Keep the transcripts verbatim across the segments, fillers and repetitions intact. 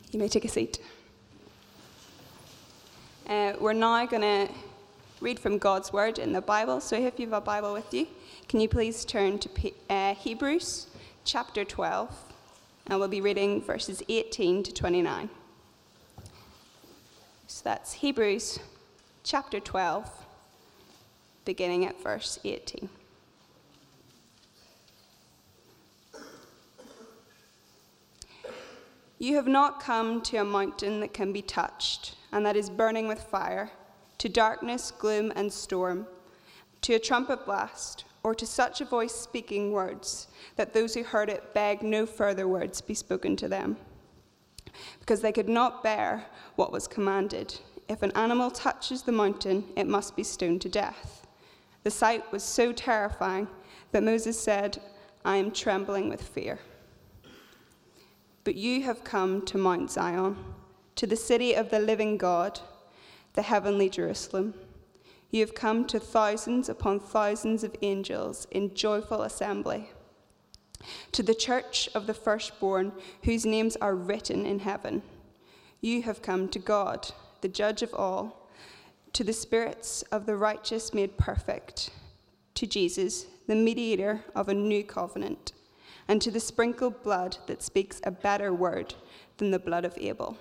You may take a seat. Uh, we're now going to read from God's Word in the Bible. So if you have a Bible with you, can you please turn to uh, Hebrews chapter twelve, and we'll be reading verses eighteen to twenty-nine. So that's Hebrews chapter twelve, beginning at verse eighteen. You have not come to a mountain that can be touched, and that is burning with fire, to darkness, gloom, and storm, to a trumpet blast, or to such a voice speaking words, that those who heard it begged no further words be spoken to them, because they could not bear what was commanded. If an animal touches the mountain, it must be stoned to death. The sight was so terrifying that Moses said, I am trembling with fear. But you have come to Mount Zion, to the city of the living God, the heavenly Jerusalem. You have come to thousands upon thousands of angels in joyful assembly, to the church of the firstborn, whose names are written in heaven. You have come to God, the judge of all, to the spirits of the righteous made perfect, to Jesus, the mediator of a new covenant, and to the sprinkled blood that speaks a better word than the blood of Abel.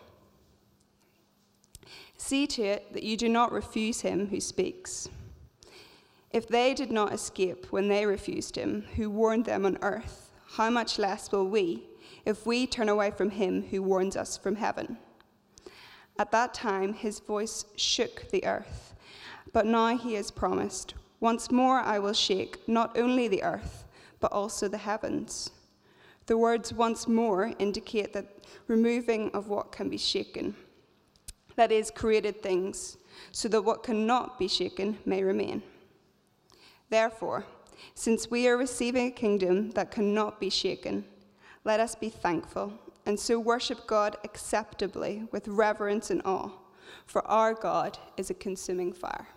See to it that you do not refuse him who speaks. If they did not escape when they refused him who warned them on earth, how much less will we, if we turn away from him who warns us from heaven? At that time his voice shook the earth, but now he has promised, once more I will shake not only the earth, but also the heavens. The words once more indicate that removing of what can be shaken, that is, created things, so that what cannot be shaken may remain. Therefore, since we are receiving a kingdom that cannot be shaken, let us be thankful and so worship God acceptably with reverence and awe, for our God is a consuming fire.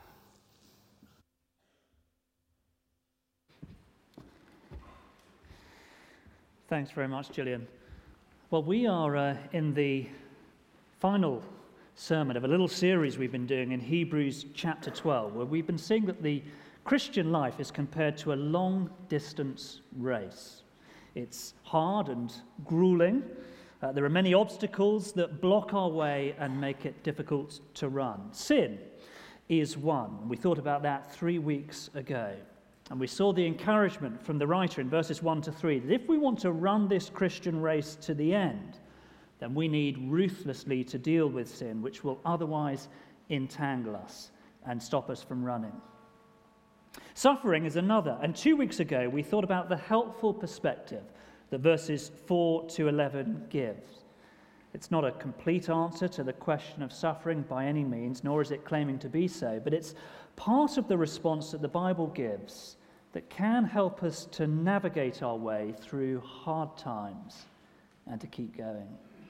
Thanks very much, Gillian. Well, we are uh, in the final sermon of a little series we've been doing in Hebrews chapter twelve, where we've been seeing that the Christian life is compared to a long-distance race. It's hard and grueling. Uh, there are many obstacles that block our way and make it difficult to run. Sin is one. We thought about that three weeks ago. And we saw the encouragement from the writer in verses one to three, that if we want to run this Christian race to the end, then we need ruthlessly to deal with sin, which will otherwise entangle us and stop us from running. Suffering is another. And two weeks ago, we thought about the helpful perspective that verses four to eleven gives. It's not a complete answer to the question of suffering by any means, nor is it claiming to be so, but it's part of the response that the Bible gives that can help us to navigate our way through hard times and to keep going.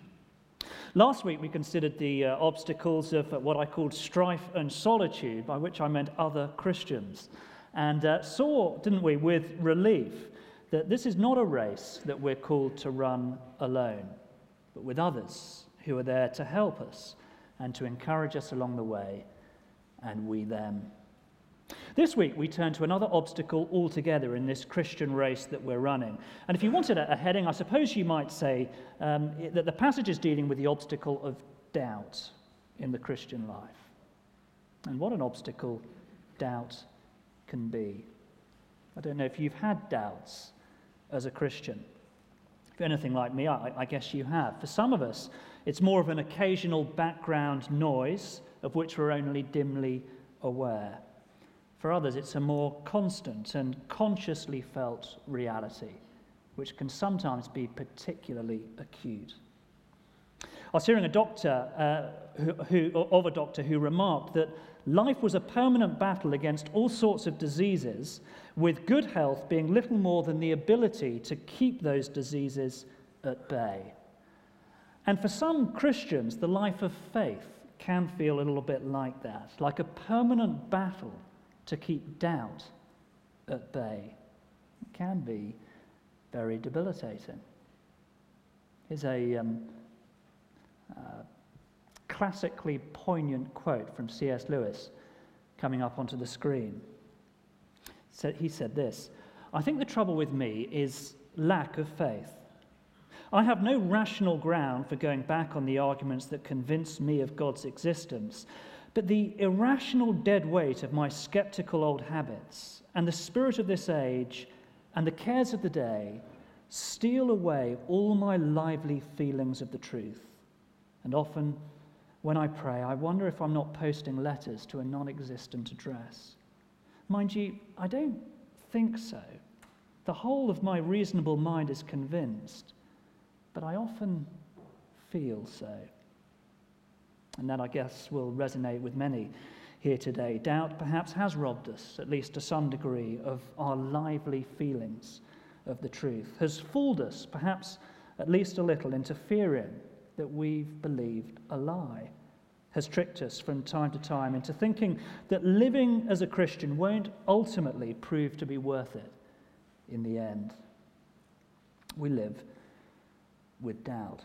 Last week we considered the uh, obstacles of uh, what I called strife and solitude, by which I meant other Christians, and uh, saw, didn't we, with relief, that this is not a race that we're called to run alone, but with others who are there to help us and to encourage us along the way, and we them. This week we turn to another obstacle altogether in this Christian race that we're running. And if you wanted a heading, I suppose you might say um, that the passage is dealing with the obstacle of doubt in the Christian life. And what an obstacle doubt can be. I don't know if you've had doubts as a Christian. If you're anything like me, I, I guess you have. For some of us, it's more of an occasional background noise of which we're only dimly aware. For others, it's a more constant and consciously felt reality, which can sometimes be particularly acute. I was hearing a doctor, uh, who, who, of a doctor who remarked that life was a permanent battle against all sorts of diseases, with good health being little more than the ability to keep those diseases at bay. And for some Christians, the life of faith can feel a little bit like that, like a permanent battle to keep doubt at bay. It can be very debilitating. Here's a, um, classically poignant quote from C S Lewis coming up onto the screen. So he said this: "I think the trouble with me is lack of faith. I have no rational ground for going back on the arguments that convince me of God's existence, but the irrational dead weight of my skeptical old habits and the spirit of this age and the cares of the day steal away all my lively feelings of the truth. And often, when I pray, I wonder if I'm not posting letters to a non-existent address. Mind you, I don't think so. The whole of my reasonable mind is convinced, but I often feel so." And that, I guess, will resonate with many here today. Doubt perhaps has robbed us, at least to some degree, of our lively feelings of the truth, has fooled us, perhaps at least a little, into fearing that we've believed a lie, has tricked us from time to time into thinking that living as a Christian won't ultimately prove to be worth it in the end. We live with doubt.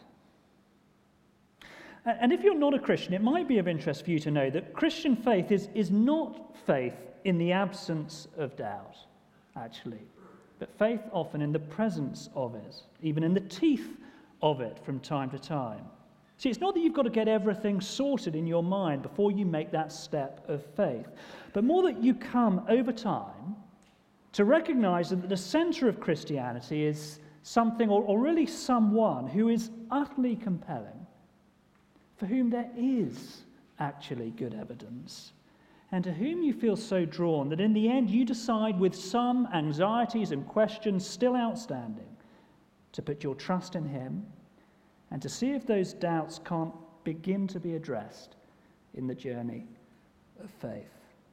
And if you're not a Christian, it might be of interest for you to know that Christian faith is, is not faith in the absence of doubt, actually, but faith often in the presence of it, even in the teeth of it from time to time. See, it's not that you've got to get everything sorted in your mind before you make that step of faith, but more that you come over time to recognize that the center of Christianity is something, or, or really someone, who is utterly compelling, for whom there is actually good evidence, and to whom you feel so drawn that in the end you decide, with some anxieties and questions still outstanding, to put your trust in him and to see if those doubts can't begin to be addressed in the journey of faith.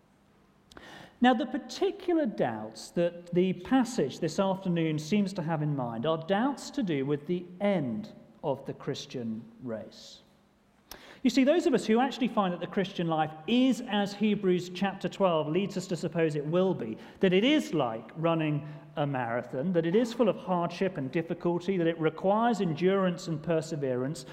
Now, the particular doubts that the passage this afternoon seems to have in mind are doubts to do with the end of the Christian race. You see, those of us who actually find that the Christian life is as Hebrews chapter twelve leads us to suppose it will be, that it is like running a marathon, that it is full of hardship and difficulty, that it requires endurance and perseverance,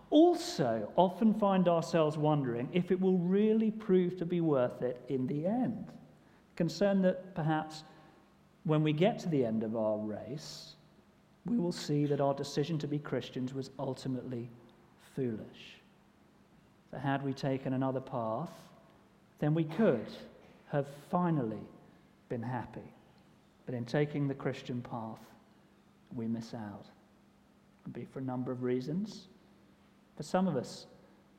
also often find ourselves wondering if it will really prove to be worth it in the end. Concerned that perhaps when we get to the end of our race, we will see that our decision to be Christians was ultimately foolish. That had we taken another path, then we could have finally been happy. But in taking the Christian path, we miss out. It could be for a number of reasons. For some of us,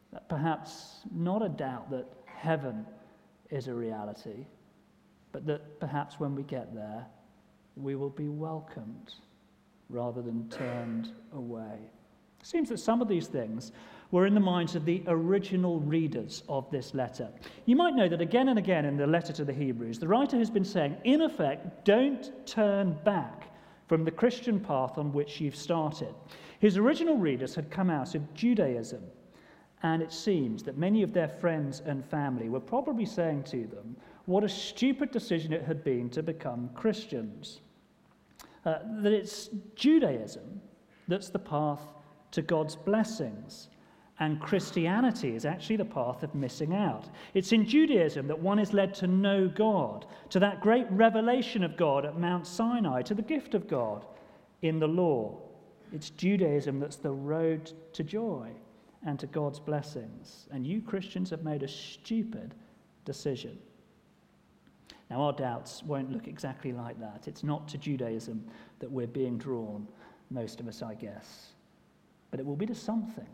perhaps not a doubt that heaven is a reality, but that perhaps when we get there, we will be welcomed rather than turned away. It seems that some of these things were in the minds of the original readers of this letter. You might know that again and again in the letter to the Hebrews, the writer has been saying, in effect, don't turn back from the Christian path on which you've started. His original readers had come out of Judaism, and it seems that many of their friends and family were probably saying to them what a stupid decision it had been to become Christians. Uh, that it's Judaism that's the path to God's blessings, and Christianity is actually the path of missing out. It's in Judaism that one is led to know God, to that great revelation of God at Mount Sinai, to the gift of God in the law. It's Judaism that's the road to joy and to God's blessings. And you Christians have made a stupid decision. Now, our doubts won't look exactly like that. It's not to Judaism that we're being drawn, most of us, I guess. But it will be to something.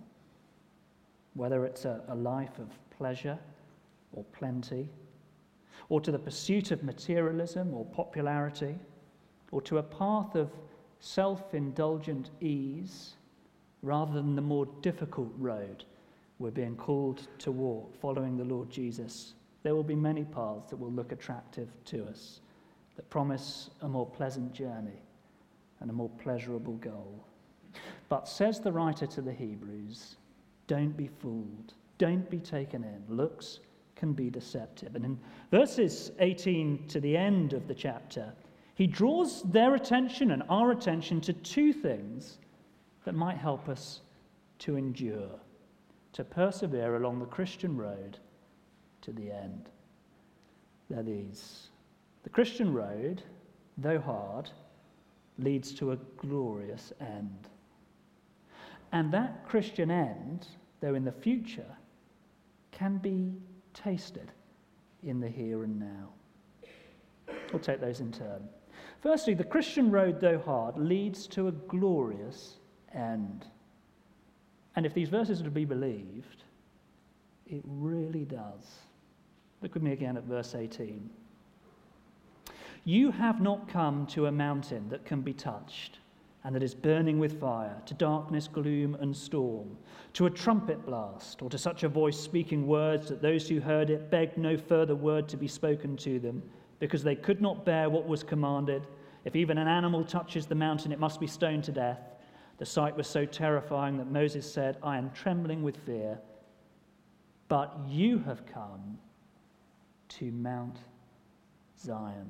Whether it's a, a life of pleasure or plenty, or to the pursuit of materialism or popularity, or to a path of self-indulgent ease, rather than the more difficult road we're being called to walk, following the Lord Jesus. There will be many paths that will look attractive to us, that promise a more pleasant journey and a more pleasurable goal. But says the writer to the Hebrews, don't be fooled, don't be taken in. Looks can be deceptive. And in verses eighteen to the end of the chapter, he draws their attention and our attention to two things that might help us to endure. to persevere along the Christian road to the end. They're these. The Christian road, though hard, leads to a glorious end. And that Christian end, though in the future, can be tasted in the here and now. We'll take those in turn. Firstly, the Christian road, though hard, leads to a glorious end. And if these verses are to be believed, it really does. Look with me again at verse eighteen. You have not come to a mountain that can be touched and that is burning with fire, to darkness, gloom, and storm, to a trumpet blast, or to such a voice speaking words that those who heard it begged no further word to be spoken to them, because they could not bear what was commanded. If even an animal touches the mountain, it must be stoned to death. The sight was so terrifying that Moses said, I am trembling with fear. But you have come to Mount Zion.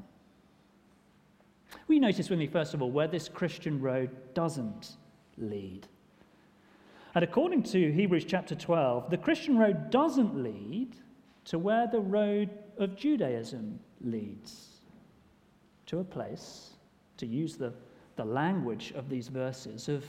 We notice with me, first of all, where this Christian road doesn't lead. And according to Hebrews chapter twelve, the Christian road doesn't lead to where the road of Judaism leads. To a place, to use the, the language of these verses, of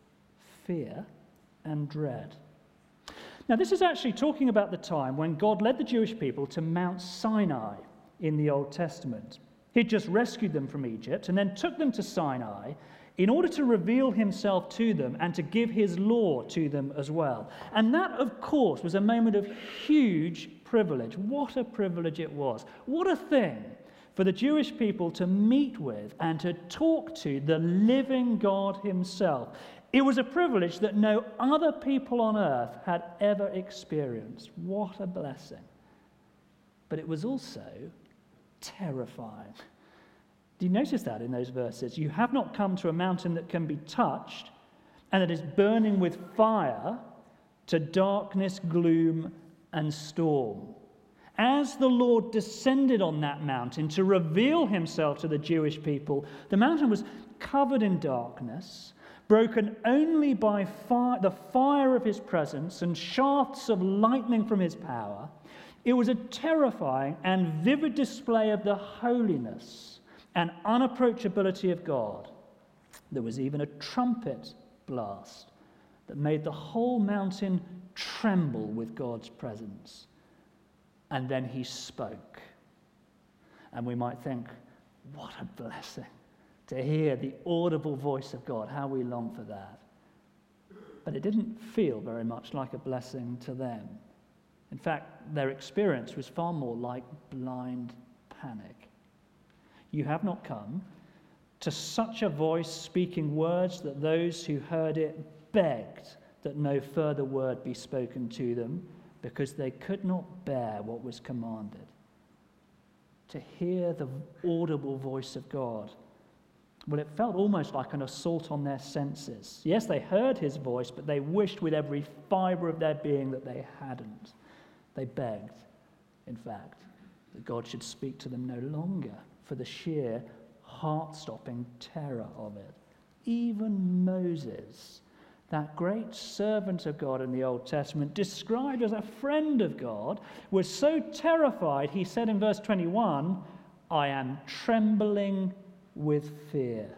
fear and dread. Now, this is actually talking about the time when God led the Jewish people to Mount Sinai in the Old Testament. He'd just rescued them from Egypt and then took them to Sinai in order to reveal himself to them and to give his law to them as well. And that, of course, was a moment of huge privilege. What a privilege it was. What a thing for the Jewish people to meet with and to talk to the living God himself. It was a privilege that no other people on earth had ever experienced. What a blessing. But it was also terrifying. Do you notice that in those verses? You have not come to a mountain that can be touched and that is burning with fire, to darkness, gloom, and storm. As the Lord descended on that mountain to reveal himself to the Jewish people, the mountain was covered in darkness, broken only by fire, the fire of his presence and shafts of lightning from his power. It was a terrifying and vivid display of the holiness and unapproachability of God. There was even a trumpet blast that made the whole mountain tremble with God's presence. And then he spoke. And we might think, what a blessing to hear the audible voice of God. How we long for that. But it didn't feel very much like a blessing to them. In fact, their experience was far more like blind panic. You have not come to such a voice speaking words that those who heard it begged that no further word be spoken to them, because they could not bear what was commanded. To hear the audible voice of God, well, it felt almost like an assault on their senses. Yes, they heard his voice, but they wished with every fibre of their being that they hadn't. They begged, in fact, that God should speak to them no longer for the sheer heart-stopping terror of it. Even Moses, that great servant of God in the Old Testament, described as a friend of God, was so terrified, he said in verse twenty-one, I am trembling with fear.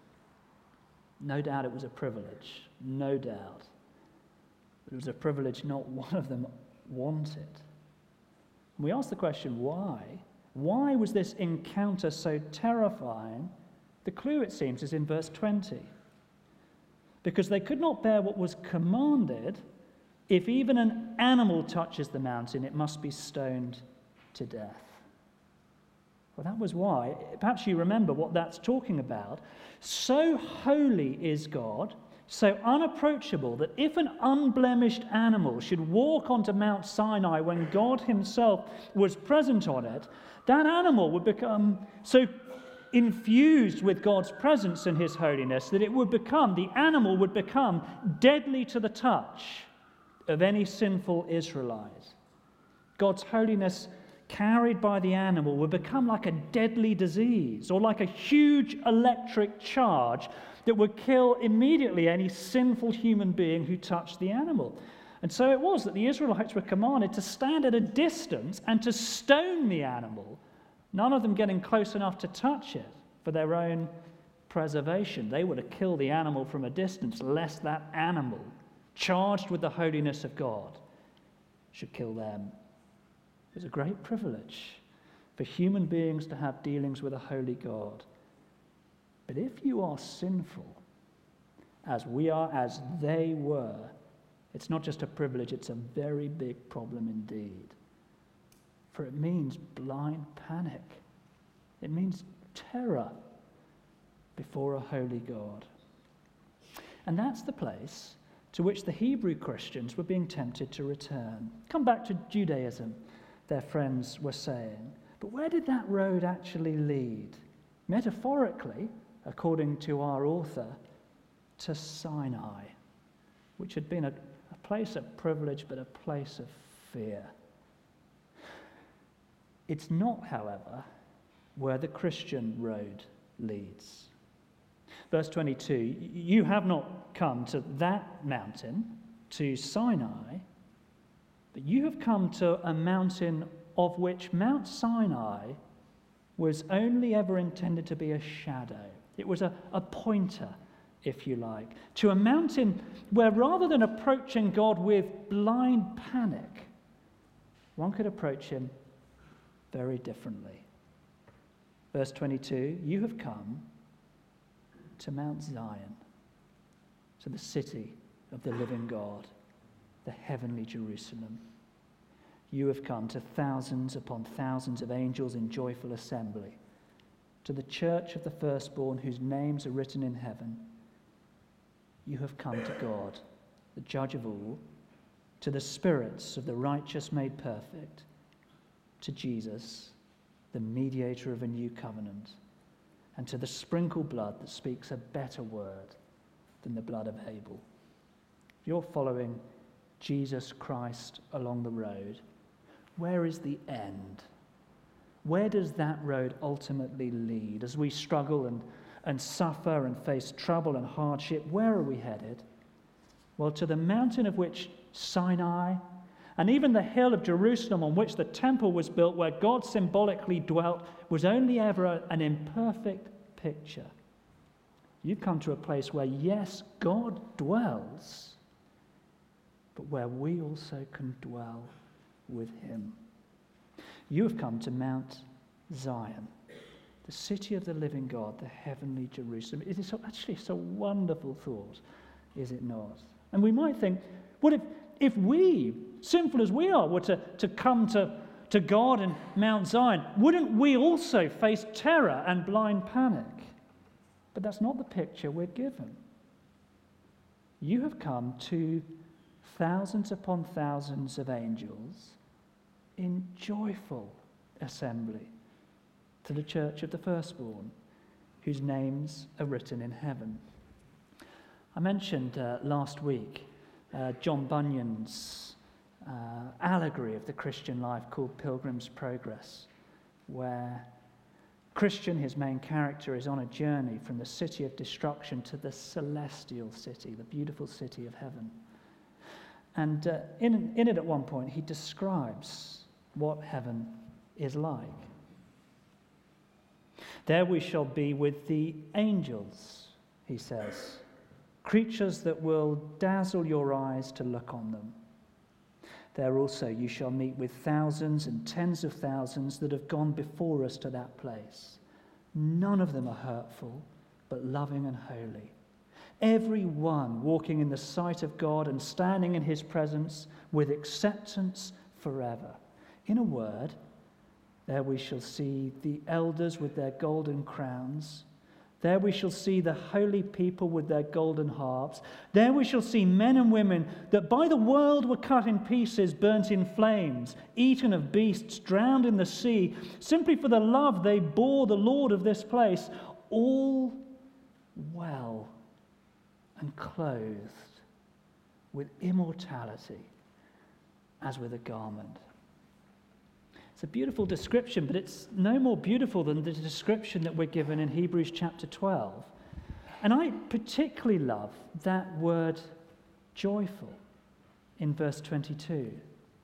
No doubt it was a privilege, no doubt. But it was a privilege not one of them wanted. And we ask the question, why? Why was this encounter so terrifying? The clue, it seems, is in verse twenty. Because they could not bear what was commanded. If even an animal touches the mountain, it must be stoned to death. Well, that was why. Perhaps you remember what that's talking about. So holy is God, so unapproachable, that if an unblemished animal should walk onto Mount Sinai when God himself was present on it, that animal would become so infused with God's presence and his holiness that it would become, the animal would become deadly to the touch of any sinful Israelite. God's holiness carried by the animal would become like a deadly disease or like a huge electric charge that would kill immediately any sinful human being who touched the animal. And so it was that the Israelites were commanded to stand at a distance and to stone the animal, none of them getting close enough to touch it for their own preservation. They were to kill the animal from a distance, lest that animal, charged with the holiness of God, should kill them. It was a great privilege for human beings to have dealings with a holy God. But if you are sinful, as we are, as they were, it's not just a privilege, it's a very big problem indeed. For it means blind panic. It means terror before a holy God. And that's the place to which the Hebrew Christians were being tempted to return. Come back to Judaism, their friends were saying. But where did that road actually lead? Metaphorically, according to our author, to Sinai, which had been a, a place of privilege but a place of fear. It's not, however, where the Christian road leads. Verse twenty-two, you have not come to that mountain, to Sinai, but you have come to a mountain of which Mount Sinai was only ever intended to be a shadow. It was a, a pointer, if you like, to a mountain where rather than approaching God with blind panic, one could approach him very differently. Verse twenty-two, you have come to Mount Zion, to the city of the living God, the heavenly Jerusalem. You have come to thousands upon thousands of angels in joyful assembly, to the church of the firstborn whose names are written in heaven. You have come to God, the judge of all, to the spirits of the righteous made perfect, to Jesus, the mediator of a new covenant, and to the sprinkled blood that speaks a better word than the blood of Abel. If you're following Jesus Christ along the road, where is the end? Where does that road ultimately lead? As we struggle and, and suffer and face trouble and hardship, where are we headed? Well, to the mountain of which Sinai, and even the hill of Jerusalem on which the temple was built, where God symbolically dwelt, was only ever an imperfect picture. You've come to a place where, yes, God dwells, but where we also can dwell with him. You have come to Mount Zion, the city of the living God, the heavenly Jerusalem. It is actually a wonderful thought, is it not? And we might think, what if, if we, sinful as we are, were to, to come to, to God and Mount Zion, wouldn't we also face terror and blind panic? But that's not the picture we're given. You have come to thousands upon thousands of angels in joyful assembly, to the church of the firstborn, whose names are written in heaven. I mentioned uh, last week uh, John Bunyan's uh, allegory of the Christian life called Pilgrim's Progress, where Christian, his main character, is on a journey from the city of destruction to the celestial city, the beautiful city of heaven. And uh, in, in it at one point, he describes what heaven is like. There we shall be with the angels, he says, creatures that will dazzle your eyes to look on them. There also you shall meet with thousands and tens of thousands that have gone before us to that place. None of them are hurtful, but loving and holy. Every one walking in the sight of God and standing in his presence with acceptance forever. In a word, there we shall see the elders with their golden crowns. There we shall see the holy people with their golden harps. There we shall see men and women that by the world were cut in pieces, burnt in flames, eaten of beasts, drowned in the sea, simply for the love they bore the Lord of this place, all well and clothed with immortality as with a garment. It's a beautiful description, but it's no more beautiful than the description that we're given in Hebrews chapter twelve. And I particularly love that word joyful in verse twenty-two.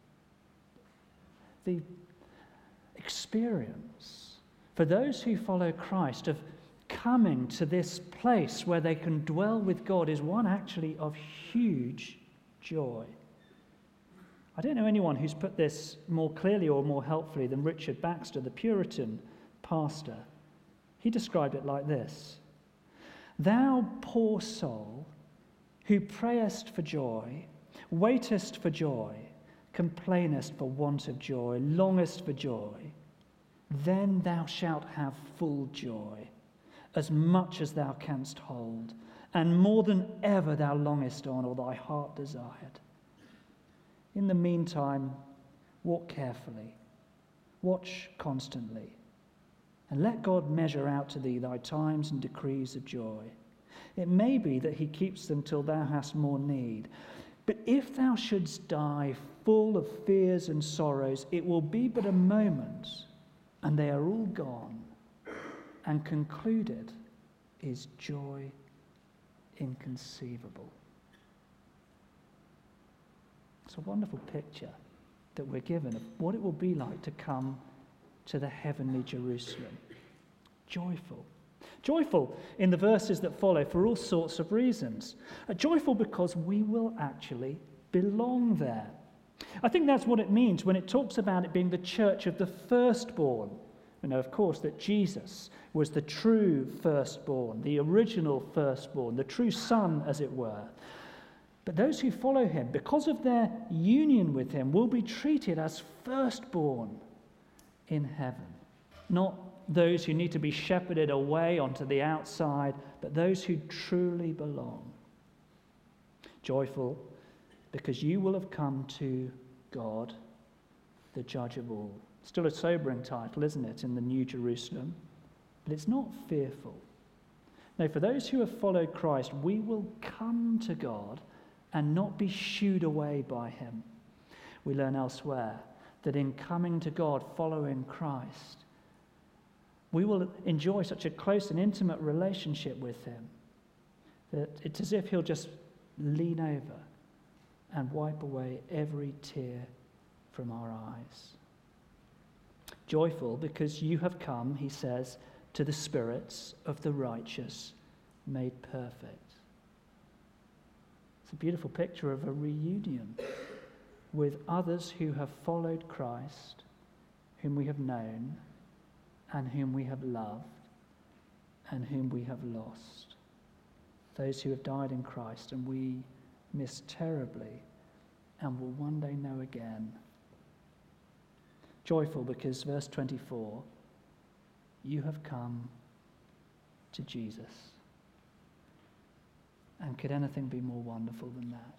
The experience for those who follow Christ of coming to this place where they can dwell with God is one actually of huge joy. I don't know anyone who's put this more clearly or more helpfully than Richard Baxter, the Puritan pastor. He described it like this: "Thou poor soul, who prayest for joy, waitest for joy, complainest for want of joy, longest for joy, then thou shalt have full joy, as much as thou canst hold, and more than ever thou longest on, or thy heart desired. In the meantime, walk carefully, watch constantly, and let God measure out to thee thy times and decrees of joy. It may be that he keeps them till thou hast more need. But if thou shouldst die full of fears and sorrows, it will be but a moment, and they are all gone, and concluded is joy inconceivable." It's a wonderful picture that we're given of what it will be like to come to the heavenly Jerusalem. Joyful. Joyful in the verses that follow for all sorts of reasons. Uh, joyful because we will actually belong there. I think that's what it means when it talks about it being the church of the firstborn. We know, of course, that Jesus was the true firstborn, the original firstborn, the true son, as it were. But those who follow him, because of their union with him, will be treated as firstborn in heaven. Not those who need to be shepherded away onto the outside, but those who truly belong. Joyful because you will have come to God, the judge of all. Still a sobering title, isn't it, in the New Jerusalem? But it's not fearful. No, for those who have followed Christ, we will come to God and not be shooed away by him. We learn elsewhere that in coming to God, following Christ, we will enjoy such a close and intimate relationship with him that it's as if he'll just lean over and wipe away every tear from our eyes. Joyful because you have come, he says, to the spirits of the righteous made perfect. It's a beautiful picture of a reunion with others who have followed Christ, whom we have known, and whom we have loved, and whom we have lost. Those who have died in Christ and we miss terribly and will one day know again. Joyful because, verse twenty-four, you have come to Jesus. And could anything be more wonderful than that?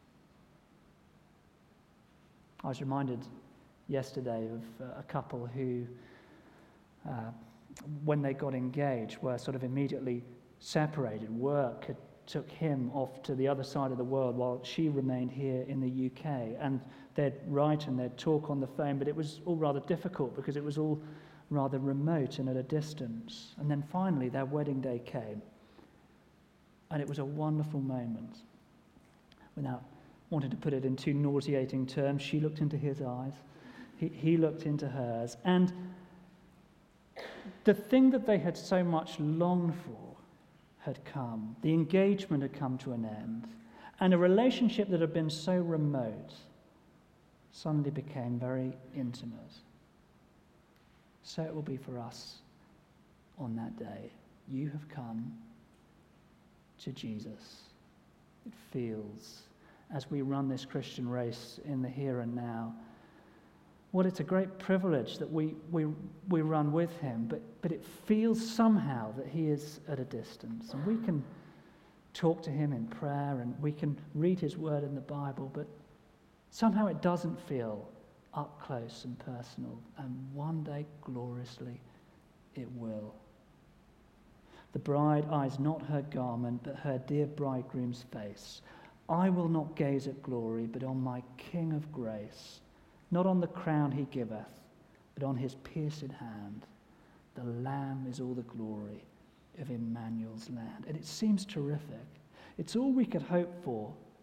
I was reminded yesterday of a couple who, uh, when they got engaged, were sort of immediately separated. Work had took him off to the other side of the world while she remained here in the U K. And they'd write and they'd talk on the phone, but it was all rather difficult because it was all rather remote and at a distance. And then finally their wedding day came. And it was a wonderful moment. Without wanting to put it in too nauseating terms, she looked into his eyes. He, he looked into hers. And the thing that they had so much longed for had come. The engagement had come to an end. And a relationship that had been so remote suddenly became very intimate. So it will be for us on that day. You have come to Jesus. It feels, as we run this Christian race in the here and now, well, it's a great privilege that we, we, we run with him, but, but it feels somehow that he is at a distance. And we can talk to him in prayer and we can read his word in the Bible, but somehow it doesn't feel up close and personal. And one day, gloriously, it will. The bride eyes not her garment, but her dear bridegroom's face. I will not gaze at glory, but on my King of grace. Not on the crown he giveth, but on his pierced hand. The Lamb is all the glory of Emmanuel's land. And it seems terrific. It's all we could hope for.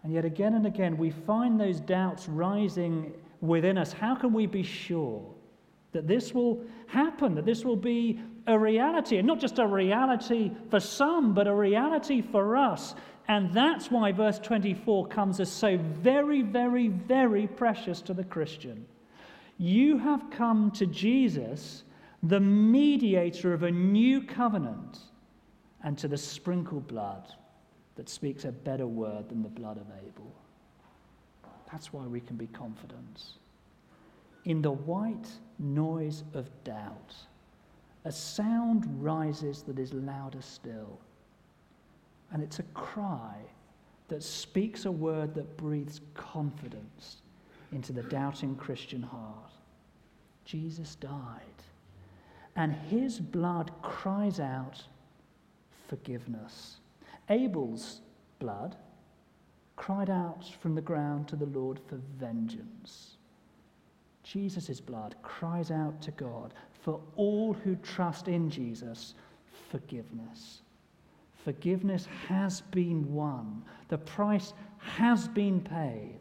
And yet again and again we find those doubts rising within us. How can we be sure that this will happen, that this will be a reality, and not just a reality for some, but a reality for us? And that's why verse twenty-four comes as so very, very, very precious to the Christian. You have come to Jesus, the mediator of a new covenant, and to the sprinkled blood that speaks a better word than the blood of Abel. That's why we can be confident. In the white noise of doubt, a sound rises that is louder still. And it's a cry that speaks a word that breathes confidence into the doubting Christian heart. Jesus died, and his blood cries out forgiveness. Abel's blood cried out from the ground to the Lord for vengeance. Jesus' blood cries out to God for all who trust in Jesus, forgiveness. Forgiveness has been won. The price has been paid.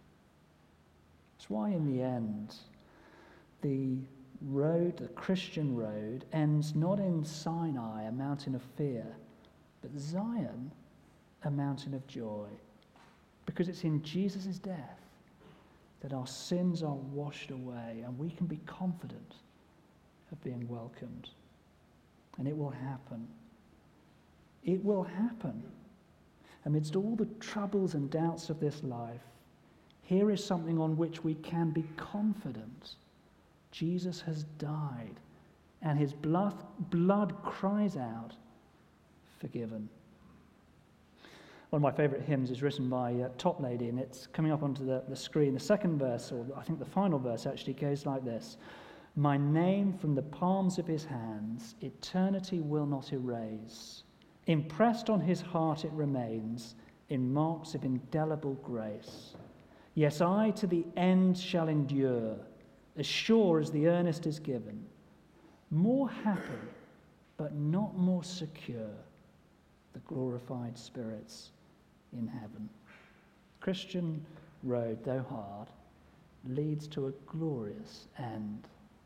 That's why in the end, the road, the Christian road, ends not in Sinai, a mountain of fear, but Zion, a mountain of joy. Because it's in Jesus' death that our sins are washed away and we can be confident of being welcomed. And it will happen. It will happen. Amidst all the troubles and doubts of this life, here is something on which we can be confident. Jesus has died, and his blood, blood cries out, forgiven. One of my favourite hymns is written by uh, Toplady, and it's coming up onto the, the screen. The second verse, or I think the final verse actually, goes like this. My name from the palms of his hands, eternity will not erase. Impressed on his heart it remains, in marks of indelible grace. Yes, I to the end shall endure, as sure as the earnest is given. More happy, but not more secure, the glorified spirits in heaven. Christian road, though hard, leads to a glorious end.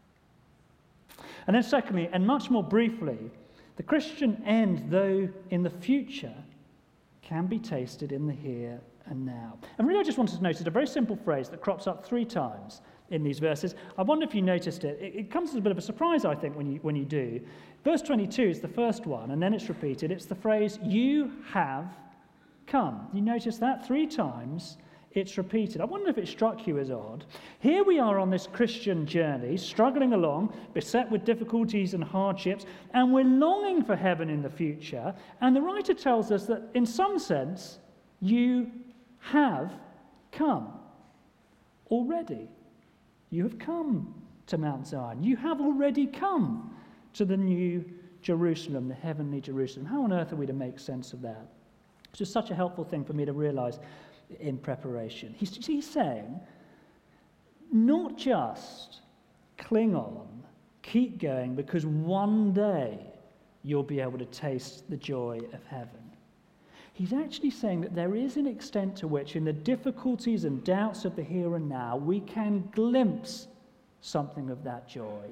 And then secondly, and much more briefly, the Christian end, though in the future, can be tasted in the here and now. And really I just wanted to notice a very simple phrase that crops up three times in these verses. I wonder if you noticed it. It, it comes as a bit of a surprise, I think, when you, when you do. Verse twenty-two is the first one, and then it's repeated. It's the phrase, you have come. You notice that three times it's repeated. I wonder if it struck you as odd. Here we are on this Christian journey, struggling along, beset with difficulties and hardships, and we're longing for heaven in the future. And the writer tells us that, in some sense, you have come already. You have come to Mount Zion. You have already come to the new Jerusalem, the heavenly Jerusalem. How on earth are we to make sense of that? It's just such a helpful thing for me to realize in preparation. He's, he's saying, not just cling on, keep going, because one day you'll be able to taste the joy of heaven. He's actually saying that there is an extent to which, in the difficulties and doubts of the here and now, we can glimpse something of that joy.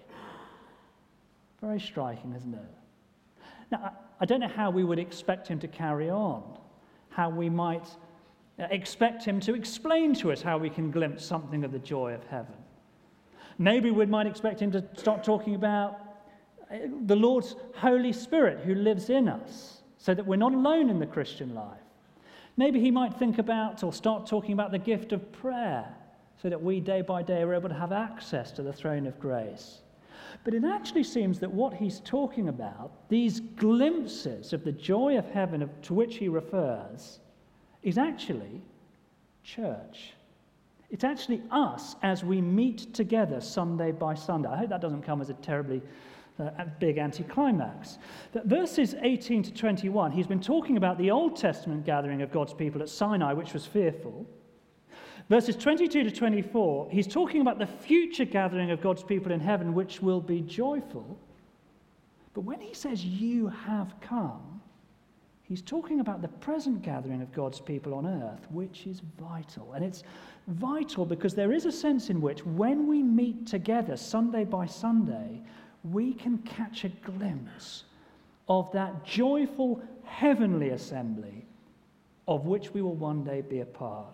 Very striking, isn't it? Now, I don't know how we would expect him to carry on, how we might expect him to explain to us how we can glimpse something of the joy of heaven. Maybe we might expect him to start talking about the Lord's Holy Spirit who lives in us, so that we're not alone in the Christian life. Maybe he might think about or start talking about the gift of prayer, so that we day by day are able to have access to the throne of grace. But it actually seems that what he's talking about, these glimpses of the joy of heaven to which he refers, is actually church. It's actually us as we meet together Sunday by Sunday. I hope that doesn't come as a terribly uh, big anticlimax. But verses eighteen to twenty-one, he's been talking about the Old Testament gathering of God's people at Sinai, which was fearful. Verses twenty-two to twenty-four, he's talking about the future gathering of God's people in heaven, which will be joyful. But when he says, you have come, He's talking about the present gathering of God's people on earth, which is vital. And it's vital because there is a sense in which when we meet together Sunday by Sunday, we can catch a glimpse of that joyful heavenly assembly of which we will one day be a part.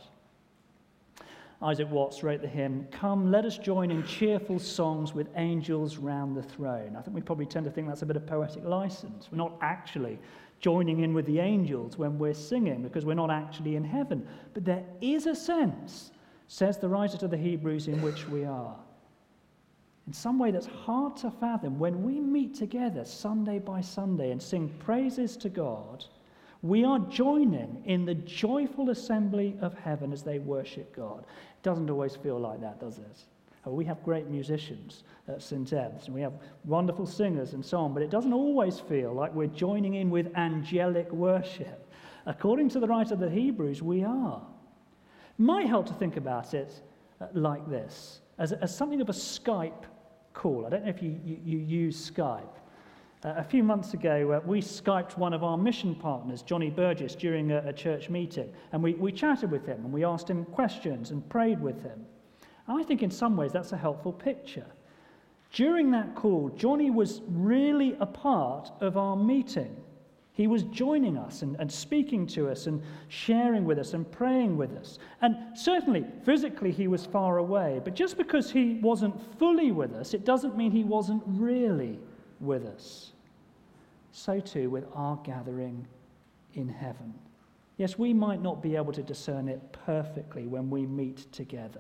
Isaac Watts wrote the hymn, "Come, let us join in cheerful songs with angels round the throne." I think we probably tend to think that's a bit of poetic license. We're not actually joining in with the angels when we're singing because we're not actually in heaven. But there is a sense, says the writer to the Hebrews, in which we are. In some way that's hard to fathom. When we meet together Sunday by Sunday and sing praises to God, we are joining in the joyful assembly of heaven as they worship God. It doesn't always feel like that, does it? We have great musicians at Saint Ebbe's, and we have wonderful singers and so on, but it doesn't always feel like we're joining in with angelic worship. According to the writer of the Hebrews, we are. It might help to think about it like this, as, as something of a Skype call. I don't know if you, you, you use Skype. Uh, a few months ago, uh, we Skyped one of our mission partners, Johnny Burgess, during a, a church meeting, and we, we chatted with him, and we asked him questions and prayed with him. I think in some ways that's a helpful picture. During that call, Johnny was really a part of our meeting. He was joining us and, and speaking to us and sharing with us and praying with us. And certainly, physically, he was far away. But just because he wasn't fully with us, it doesn't mean he wasn't really with us. So too with our gathering in heaven. Yes, we might not be able to discern it perfectly when we meet together.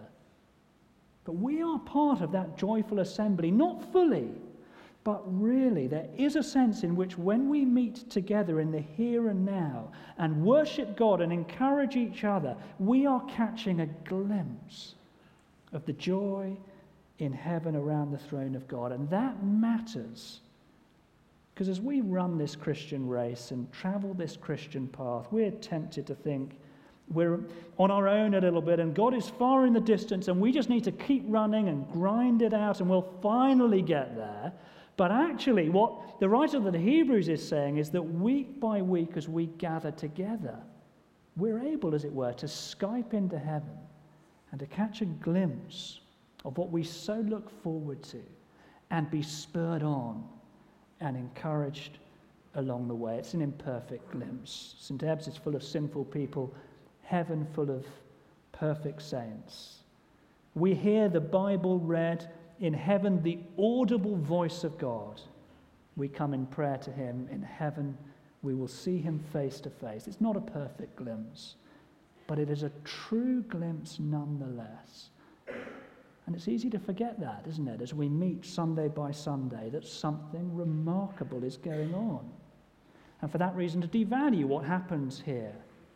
But we are part of that joyful assembly, not fully, but really there is a sense in which when we meet together in the here and now and worship God and encourage each other, we are catching a glimpse of the joy in heaven around the throne of God. And that matters. Because as we run this Christian race and travel this Christian path, we're tempted to think we're on our own a little bit and God is far in the distance and we just need to keep running and grind it out and we'll finally get there. But actually what the writer of the Hebrews is saying is that week by week as we gather together, we're able, as it were, to Skype into heaven and to catch a glimpse of what we so look forward to and be spurred on and encouraged along the way. It's an imperfect glimpse. Saint Ebbe's is full of sinful people, heaven full of perfect saints. We hear the Bible read in heaven, the audible voice of God. We come in prayer to him. In heaven, we will see him face to face. It's not a perfect glimpse, but it is a true glimpse nonetheless. And it's easy to forget that, isn't it, as we meet Sunday by Sunday, that something remarkable is going on. And for that reason, to devalue what happens here.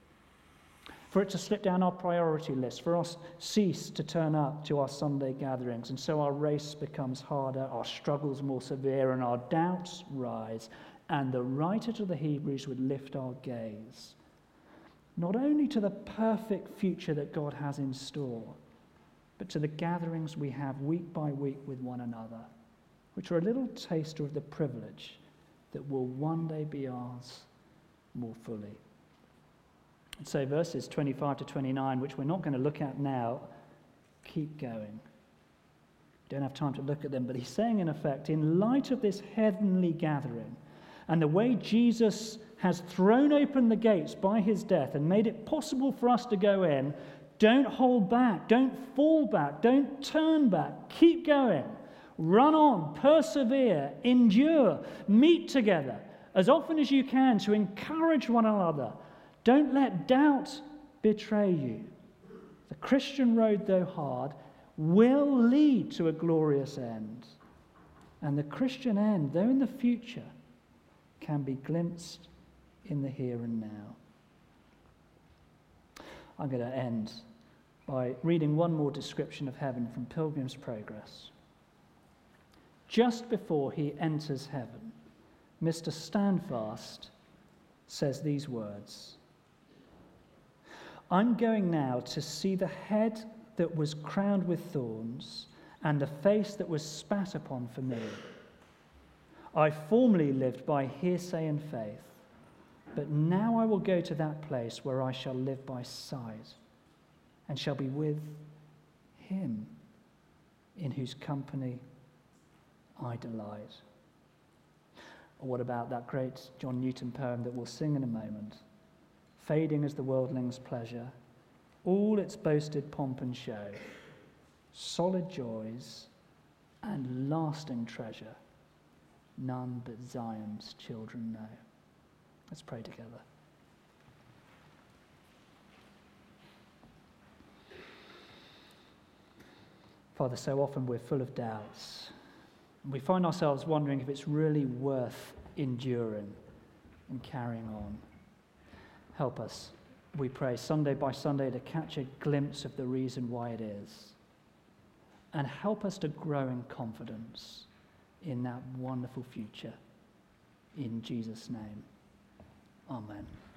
For it to slip down our priority list, for us cease to turn up to our Sunday gatherings, and so our race becomes harder, our struggles more severe, and our doubts rise. And the writer to the Hebrews would lift our gaze, not only to the perfect future that God has in store, but to the gatherings we have week by week with one another, which are a little taster of the privilege that will one day be ours more fully. And so verses twenty-five to twenty-nine, which we're not going to look at now, keep going. We don't have time to look at them, but he's saying in effect, in light of this heavenly gathering and the way Jesus has thrown open the gates by his death and made it possible for us to go in, don't hold back, don't fall back, don't turn back, keep going, run on, persevere, endure, meet together as often as you can to encourage one another. Don't let doubt betray you. The Christian road, though hard, will lead to a glorious end. And the Christian end, though in the future, can be glimpsed in the here and now. I'm going to end by reading one more description of heaven from Pilgrim's Progress. Just before he enters heaven, Mister Standfast says these words: I'm going now to see the head that was crowned with thorns and the face that was spat upon for me. I formerly lived by hearsay and faith, But now I will go to that place where I shall live by sight, and shall be with him in whose company I delight. Or what about that great John Newton poem that we'll sing in a moment? Fading as the worldling's pleasure, all its boasted pomp and show, solid joys and lasting treasure, none but Zion's children know. Let's pray together. Father, so often we're full of doubts. We find ourselves wondering if it's really worth enduring and carrying on. Help us, we pray, Sunday by Sunday to catch a glimpse of the reason why it is. And help us to grow in confidence in that wonderful future. In Jesus' name, amen.